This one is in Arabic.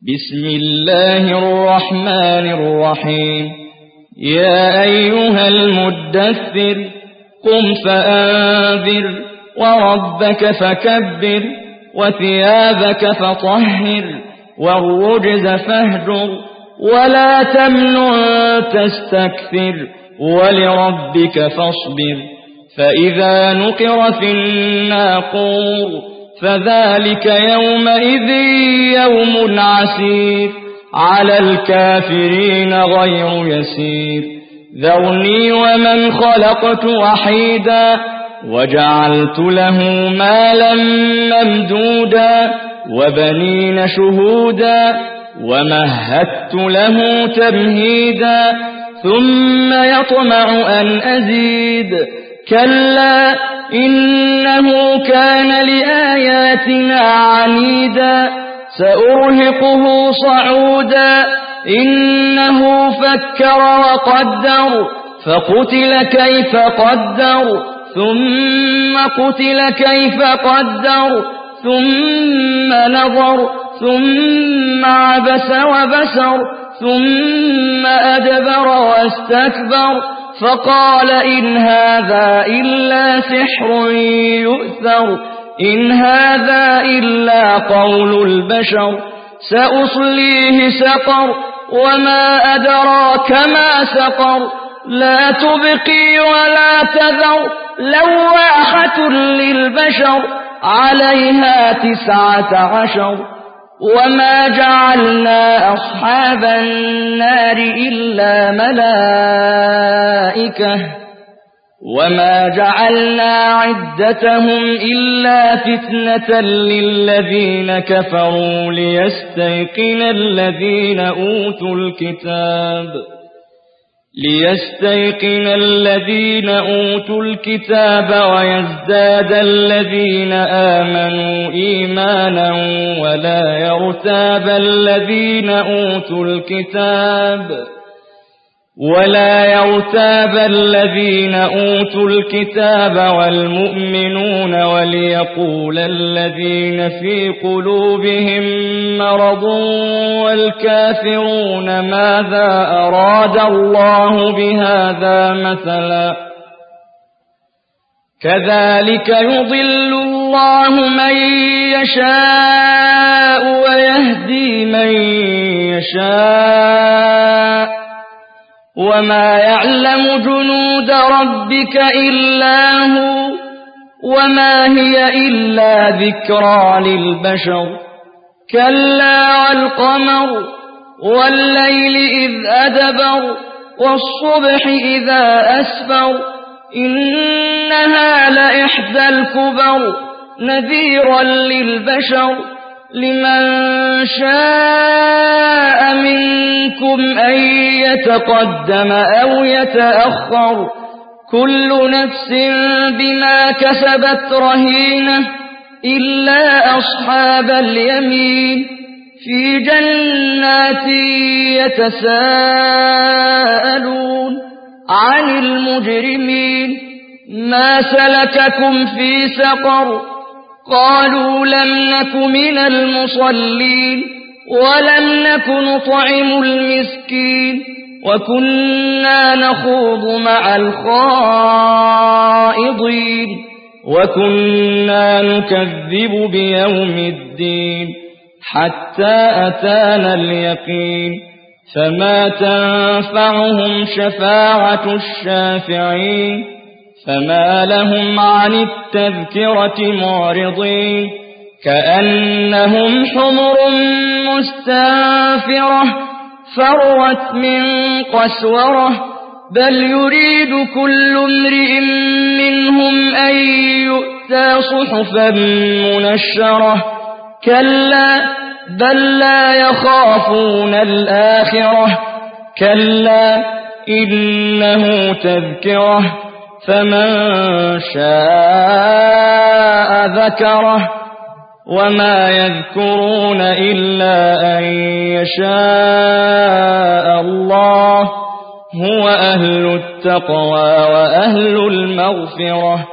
بسم الله الرحمن الرحيم يا أيها المدثر قم فأنذر وربك فكبر وثيابك فطهر والرجز فاهجر ولا تمنن تستكثر ولربك فاصبر فإذا نقر في الناقور فذلك يومئذ يوم عسير على الكافرين غير يسير ذرني ومن خلقت وحيدا وجعلت له مالا ممدودا وبنين شهودا ومهدت له تمهيدا ثم يطمع أن أزيد كلا إنه كان لآياتنا عنيدا سأرهقه صعودا إنه فكر وقدر فقتل كيف قدر ثم قتل كيف قدر ثم نظر ثم عبس وبسر ثم أدبر واستكبر فقال إن هذا إلا سحر يؤثر إن هذا إلا قول البشر سأصليه سقر وما أدراك ما سقر لا تبقي ولا تذر لواحة للبشر عليها 19 وما جعلنا أصحاب النار إلا ملائكة وما جعلنا عدتهم إلا فتنة للذين كفروا ليستيقن الذين أوتوا الكتاب ويزداد الذين آمنوا إيمانا ولا يرتاب الذين أوتوا الكتاب والمؤمنون وليقول الذين في قلوبهم مرض والكافرون ماذا أراد الله بهذا مثلا كذلك يضل الله من يشاء ويهدي من يشاء وما يعلم جنود ربك إلا هو وما هي إلا ذكرى للبشر كلا والقمر والليل إذ أدبر والصبح إذا أسفر إنها لإحدى الكبر نذيرا للبشر لمن شاء منكم أن يتقدم أو يتأخر كل نفس بما كسبت رهينة إلا أصحاب اليمين في جنات يتساءلون عن المجرمين ما سلككم في سقر قالوا لم نك من المصلين ولم نك نطعم المسكين وكنا نخوض مع الخائضين وكنا نكذب بيوم الدين حتى أتانا اليقين فما تنفعهم شفاعة الشافعين فما لهم عن التذكرة معرضين كأنهم حمر مستنفرة فرت من قسورة بل يريد كل امرئ منهم أن يؤتى صحفا منشرة كلا بل لا يخافون الآخرة كلا إنه تذكرة فمن شاء ذكره وما يذكرون إلا أن يشاء الله هو أهل التقوى وأهل المغفرة